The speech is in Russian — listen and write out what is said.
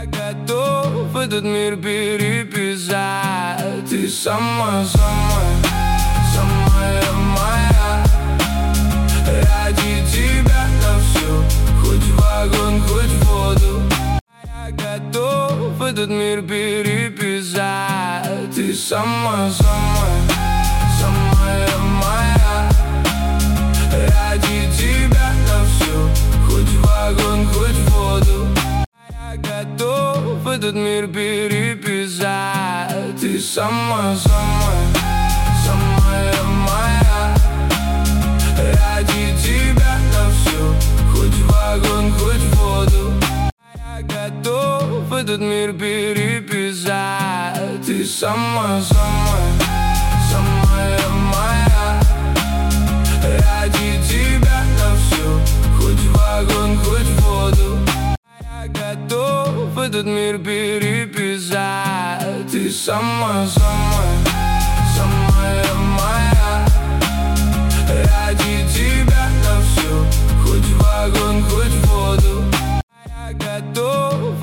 готов этот мир переписать. Ты самая, самая, самая моя. Ради тебя на все, хоть в огонь, хоть в воду. Я готов этот мир переписать. Ты самая, самая, самая моя. Ради тебя на все, хоть в огонь, хоть в воду. Я готов этот мир переписать. Ты самая, самая, самая моя. Ради тебя на все, хоть в огонь, хоть в воду. Я готов этот мир переписать. Ты самая, самая, самая моя. Ради тебя на все, хоть в огонь, хоть в воду. Я готов этот мир переписать. Ты самая, самая, самая